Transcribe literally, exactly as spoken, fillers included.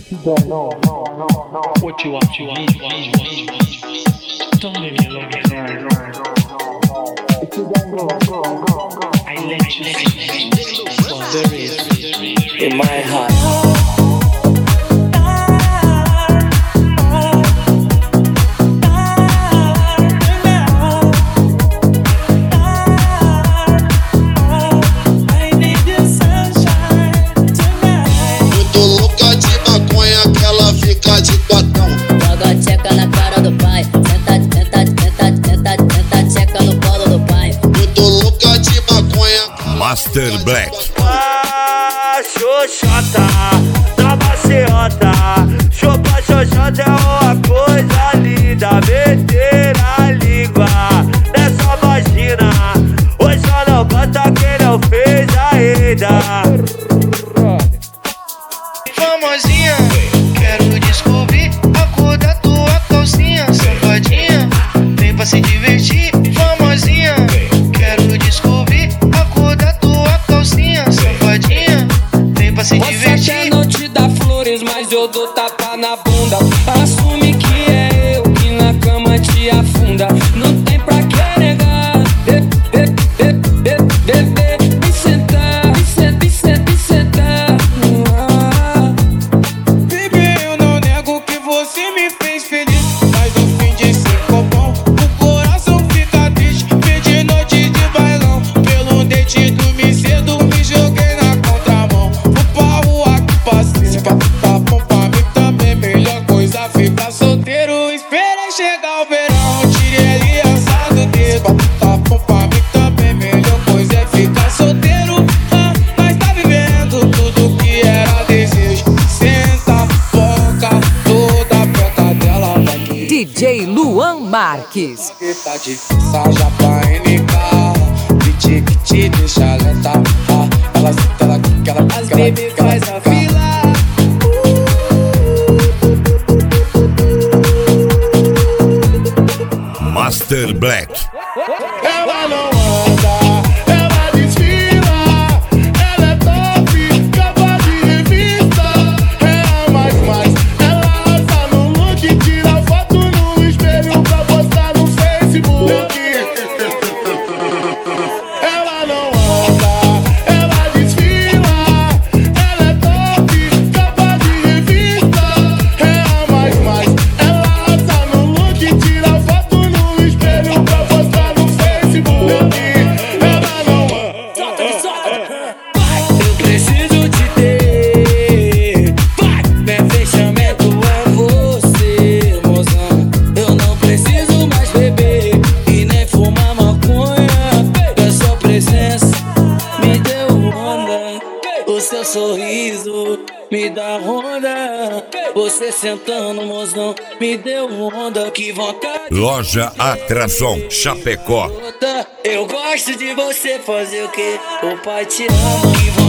If you don't know, no, no, no, what you want, you want, you want, you want, you want. Don't leave me alone, if you don't go, go, go, go, I let you see. There is in my heart. Master Black. Ah, xoxota, na maciota. Chupa xoxota é uma coisa linda. Meter a língua nessa vagina. Hoje só não conta quem não fez ainda. Famosinha, quero descobrir a cor da tua calcinha. Safadinha, vem pra se divertir. Famosinha, quero descobrir a cor da tua calcinha. Safadinha, vem pra se divertir. Posso até não te dar flores, mas eu dou tapa na bunda. Assume que é eu que na cama te afunda. Não tem pra que negar. Bebê, bebê, bebê, vem sentar, vem sentar, vem sentar, vem sentar. Baby, eu não nego que você me fez feliz, mas no fim de ficou bom. O coração fica triste, fim de noite de bailão. Pelo dente dormi cedo, me joguei na contramão. Vou pra rua que passei, pra tá bom pra mim também. Melhor coisa ficar solteiro, esperei chegar o verão. Tirei aliançado dele, pra tá bom pra mim também. Melhor coisa é ficar solteiro, ah, mas tá vivendo tudo que era desejo. Senta, foca, toda a peca dela vai que D J Luan Marques. tá de saja pra N K. Piti que te deixa lenta, ah, ela senta, ela quica, ela As quica, baby ela faz a fila. Master Black. Ela não anda, ela desfila. Ela é top, capa de revista. É a mais mais, ela assa no look. Tira foto no espelho pra postar no Facebook. Ela não anda, ela desfila. Ela é top, capa de revista. É a mais mais, ela assa no look. Tira foto no espelho pra postar no Facebook. Ela não anda. Eu preciso te ter. Vai, meu fechamento é você, mozão. Eu não preciso mais beber e nem fumar maconha. A sua presença me deu onda. O seu sorriso me dá onda. Você sentando, mozão, me deu onda. Que vontade. Loja Atração Chapecó. Eu gosto de você fazer o que o pai te ama. Que vontade.